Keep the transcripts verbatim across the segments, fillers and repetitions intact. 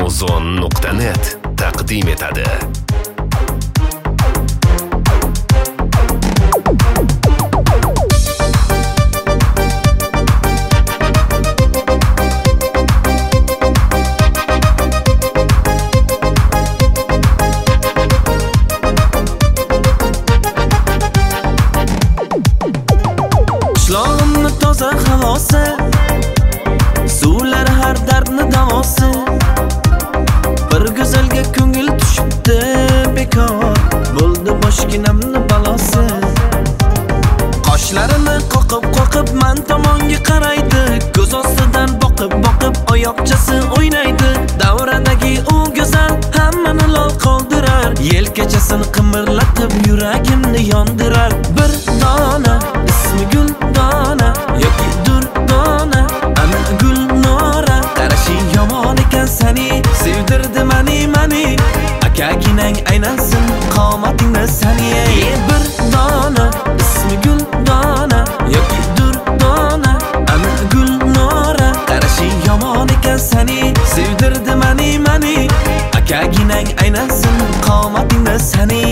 amazon nuqta net taqdim etadi. Qishlog'imni toza havosi, suvlar har dardni davosi. Bir go'zalga ko'ngil tushibdi bekor, bo'ldi boshginamni balosi. Qoshlarini qoqib-qoqib men tomonga qaraydi, ko'z ostidan boqib-boqib oyoqchasi o'ynaydi. Davradagi u go'zal hammani lol qoldirar, yelkachasini qimirlatib yuragimni yondirar. Bir dona ismi Guldona yoki Durdona, ana Gulnora. Qarashing yomon ekan seni, sevdirdi mani mani. Akaginang aynasin qomatingni sani. Bir dona ismi Guldona yoki Durdona, ana Gulnora. Qarashing yomon ekan seni, sevdirdi mani mani. Akaginang aynasin qomatingni sani.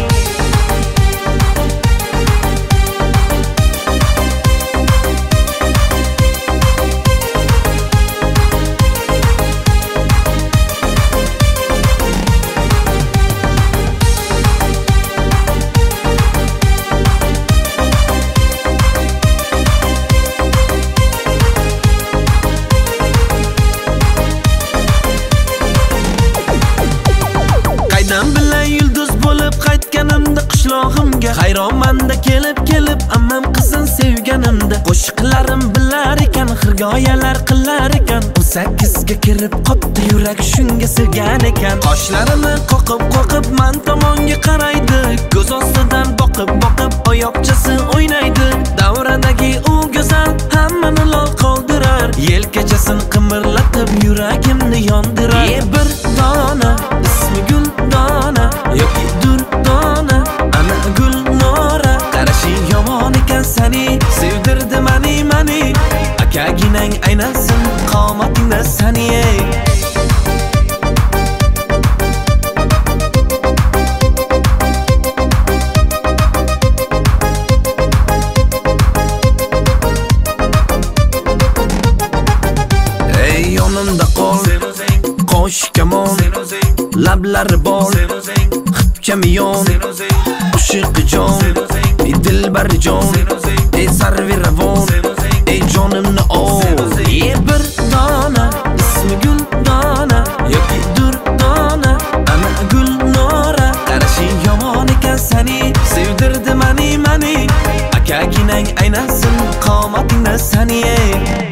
Qaydan bilan yulduz bo'lib qaytganimda qishlog'imga, hayronmanda kelib-kelib ammam qizin sevganimda. Qo'shiqlarim bilar ekan, xirgoyalar qilar ekan. o'n sakkizga kirib qopdi yurak shunga sevgan ekan. Qoshlarini qoqib-qoqib men tomonga qaraydi, ko'z ostidan boqib-boqib oyoqchasi o'ynaydi. Davradagi u go'zal hammani lol qoldirar, yelkachasini qimirlatib yuragimni yondirar. Bir dona ismi Guldona yoki Durdona, ana Gulnora. Qarashing yomon ekan seni, sevdirdi mani mani. Akaginang aynasin qomatingni sani. Ey yonimda qol, qo'sh kamon, lablari bol, xipchamiyon, oshiqi jon, ey dilbari jon, ey sarvi ravon, ey jonimni ol. Ey bir dona ismi Guldona yoki Durdona, ana Gulnora. Qarashing yomon ekan seni, sevdirdi mani mani. Akaginang aynasin qomatingni sani.